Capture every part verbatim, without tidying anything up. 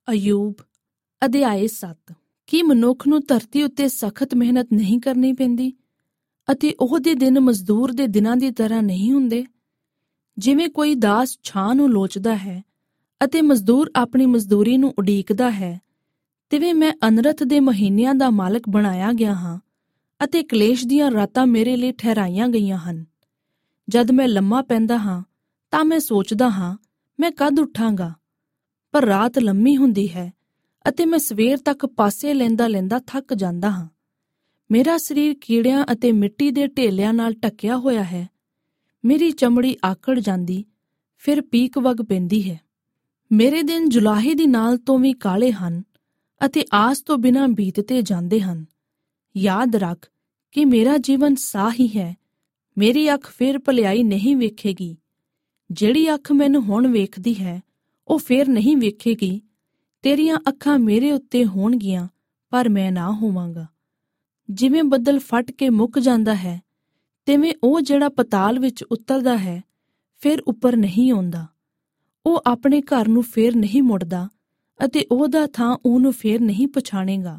ਅਯੂਬ ਅਧਿਆਇ ਸੱਤ। ਕੀ ਮਨੁੱਖ ਨੂੰ ਧਰਤੀ ਉੱਤੇ ਸਖਤ ਮਿਹਨਤ ਨਹੀਂ ਕਰਨੀ ਪੈਂਦੀ ਅਤੇ ਉਹਦੇ ਦਿਨ ਮਜ਼ਦੂਰ ਦੇ ਦਿਨਾਂ ਦੀ ਤਰ੍ਹਾਂ ਨਹੀਂ ਹੁੰਦੇ? ਜਿਵੇਂ ਕੋਈ ਦਾਸ ਛਾਂ ਨੂੰ ਲੋਚਦਾ ਹੈ ਅਤੇ ਮਜ਼ਦੂਰ ਆਪਣੀ ਮਜ਼ਦੂਰੀ ਨੂੰ ਉਡੀਕਦਾ ਹੈ, ਤਿਵੇਂ ਮੈਂ ਅਨਰਥ ਦੇ ਮਹੀਨਿਆਂ ਦਾ ਮਾਲਕ ਬਣਾਇਆ ਗਿਆ ਹਾਂ ਅਤੇ ਕਲੇਸ਼ ਦੀਆਂ ਰਾਤਾਂ ਮੇਰੇ ਲਈ ਠਹਿਰਾਈਆਂ ਗਈਆਂ ਹਨ। ਜਦ ਮੈਂ ਲੰਮਾ ਪੈਂਦਾ ਹਾਂ ਤਾਂ ਮੈਂ ਸੋਚਦਾ ਹਾਂ, ਮੈਂ ਕਦ ਉੱਠਾਂਗਾ? ਪਰ ਰਾਤ ਲੰਮੀ ਹੁੰਦੀ ਹੈ ਅਤੇ ਮੈਂ ਸਵੇਰ ਤੱਕ ਪਾਸੇ ਲੈਂਦਾ ਲੈਂਦਾ ਥੱਕ ਜਾਂਦਾ ਹਾਂ। ਮੇਰਾ ਸਰੀਰ ਕੀੜਿਆਂ ਅਤੇ ਮਿੱਟੀ ਦੇ ਢੇਲਿਆਂ ਨਾਲ ਢੱਕਿਆ ਹੋਇਆ ਹੈ। ਮੇਰੀ ਚਮੜੀ ਆਕੜ ਜਾਂਦੀ, ਫਿਰ ਪੀਕ ਵਗ ਪੈਂਦੀ ਹੈ। ਮੇਰੇ ਦਿਨ ਜੁਲਾਹੇ ਦੀ ਨਾਲ ਤੋਂ ਵੀ ਕਾਲੇ ਹਨ ਅਤੇ ਆਸ ਤੋਂ ਬਿਨਾਂ ਬੀਤਤੇ ਜਾਂਦੇ ਹਨ। ਯਾਦ ਰੱਖ ਕਿ ਮੇਰਾ ਜੀਵਨ ਸਾਹ ਹੀ ਹੈ। ਮੇਰੀ ਅੱਖ ਫਿਰ ਭਲਿਆਈ ਨਹੀਂ ਵੇਖੇਗੀ। ਜਿਹੜੀ ਅੱਖ ਮੈਨੂੰ ਹੁਣ ਵੇਖਦੀ ਹੈ, ਉਹ ਫਿਰ ਨਹੀਂ ਵੇਖੇਗੀ। ਤੇਰੀਆਂ ਅੱਖਾਂ ਮੇਰੇ ਉੱਤੇ ਹੋਣਗੀਆਂ, ਪਰ ਮੈਂ ਨਾ ਹੋਵਾਂਗਾ। ਜਿਵੇਂ ਬੱਦਲ ਫਟ ਕੇ ਮੁੱਕ ਜਾਂਦਾ ਹੈ, ਤਿਵੇਂ ਉਹ ਜਿਹੜਾ ਪਤਾਲ ਵਿੱਚ ਉਤਰਦਾ ਹੈ, ਫਿਰ ਉੱਪਰ ਨਹੀਂ ਆਉਂਦਾ। ਉਹ ਆਪਣੇ ਘਰ ਨੂੰ ਫੇਰ ਨਹੀਂ ਮੁੜਦਾ ਅਤੇ ਉਹਦਾ ਥਾਂ ਉਹਨੂੰ ਫੇਰ ਨਹੀਂ ਪਛਾਣੇਗਾ।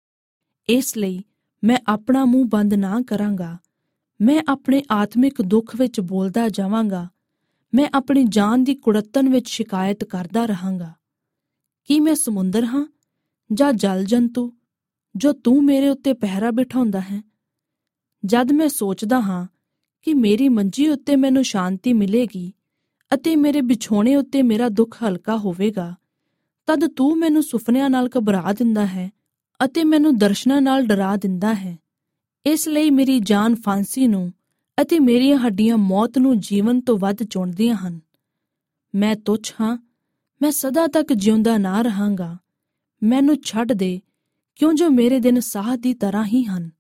ਇਸ ਲਈ ਮੈਂ ਆਪਣਾ ਮੂੰਹ ਬੰਦ ਨਾ ਕਰਾਂਗਾ। ਮੈਂ ਆਪਣੇ ਆਤਮਿਕ ਦੁੱਖ ਵਿੱਚ ਬੋਲਦਾ ਜਾਵਾਂਗਾ। ਮੈਂ ਆਪਣੀ ਜਾਨ ਦੀ ਕੁੜੱਤਣ ਵਿੱਚ ਸ਼ਿਕਾਇਤ ਕਰਦਾ ਰਹਾਂਗਾ। ਕੀ ਮੈਂ ਸਮੁੰਦਰ ਹਾਂ ਜਾਂ ਜਲ ਜੰਤੂ ਜੋ ਤੂੰ ਮੇਰੇ ਉੱਤੇ ਪਹਿਰਾ ਬਿਠਾਉਂਦਾ ਹੈ? ਜਦ ਮੈਂ ਸੋਚਦਾ ਹਾਂ ਕਿ ਮੇਰੀ ਮੰਜੀ ਉੱਤੇ ਮੈਨੂੰ ਸ਼ਾਂਤੀ ਮਿਲੇਗੀ ਅਤੇ ਮੇਰੇ ਬਿਛੋਣੇ ਉੱਤੇ ਮੇਰਾ ਦੁੱਖ ਹਲਕਾ ਹੋਵੇਗਾ, ਤਦ ਤੂੰ ਮੈਨੂੰ ਸੁਪਨਿਆਂ ਨਾਲ ਘਬਰਾ ਦਿੰਦਾ ਹੈ ਅਤੇ ਮੈਨੂੰ ਦਰਸ਼ਨਾਂ ਨਾਲ ਡਰਾ ਦਿੰਦਾ ਹੈ। ਇਸ ਲਈ ਮੇਰੀ ਜਾਨ ਫਾਂਸੀ ਨੂੰ ਅਤੇ ਮੇਰੀਆਂ ਹੱਡੀਆਂ ਮੌਤ ਨੂੰ ਜੀਵਨ ਤੋਂ ਵੱਧ ਚੁਣਦੀਆਂ ਹਨ। ਮੈਂ ਤੁੱਛ ਹਾਂ, ਮੈਂ ਸਦਾ ਤੱਕ ਜਿਉਂਦਾ ਨਾ ਰਹਾਂਗਾ। ਮੈਨੂੰ ਛੱਡ ਦੇ, ਕਿਉਂ ਜੋ ਮੇਰੇ ਦਿਨ ਸਾਹ ਦੀ ਤਰ੍ਹਾਂ ਹੀ ਹਨ।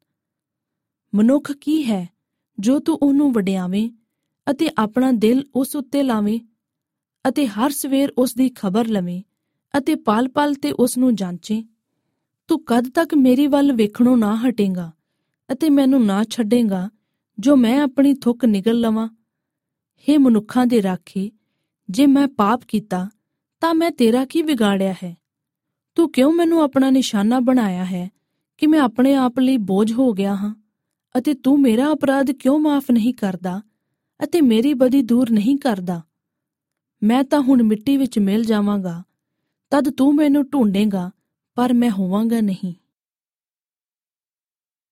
ਮਨੁੱਖ ਕੀ ਹੈ ਜੋ ਤੂੰ ਉਹਨੂੰ ਵਡਿਆਵੇਂ ਅਤੇ ਆਪਣਾ ਦਿਲ ਉਸ ਉੱਤੇ ਲਾਵੇਂ ਅਤੇ ਹਰ ਸਵੇਰ ਉਸ ਦੀ ਖਬਰ ਲਵੇਂ ਅਤੇ ਪਲ ਪਲ ਤੇ ਉਸ ਨੂੰ ਜਾਂਚੇ? ਤੂੰ ਕਦ ਤੱਕ ਮੇਰੀ ਵੱਲ ਵੇਖਣੋਂ ਨਾ ਹਟੇਂਗਾ ਅਤੇ ਮੈਨੂੰ ਨਾ ਛੱਡੇਂਗਾ ਜੋ ਮੈਂ ਆਪਣੀ ਥੁੱਕ ਨਿਗਲ ਲਵਾਂ? ਹੇ ਮਨੁੱਖਾਂ ਦੇ ਰਾਖੇ, ਜੇ ਮੈਂ ਪਾਪ ਕੀਤਾ ਤਾਂ ਮੈਂ ਤੇਰਾ ਕੀ ਵਿਗਾੜਿਆ ਹੈ? ਤੂੰ ਕਿਉਂ ਮੈਨੂੰ ਆਪਣਾ ਨਿਸ਼ਾਨਾ ਬਣਾਇਆ ਹੈ ਕਿ ਮੈਂ ਆਪਣੇ ਆਪ ਲਈ ਬੋਝ ਹੋ ਗਿਆ ਹਾਂ? ਅਤੇ ਤੂੰ ਮੇਰਾ ਅਪਰਾਧ ਕਿਉਂ ਮਾਫ਼ ਨਹੀਂ ਕਰਦਾ ਅਤੇ ਮੇਰੀ ਬਦੀ ਦੂਰ ਨਹੀਂ ਕਰਦਾ? ਮੈਂ ਤਾਂ ਹੁਣ ਮਿੱਟੀ ਵਿੱਚ ਮਿਲ ਜਾਵਾਂਗਾ, ਤਦ ਤੂੰ ਮੈਨੂੰ ਢੂੰਡੇਂਗਾ, ਪਰ ਮੈਂ ਹੋਵਾਂਗਾ ਨਹੀਂ।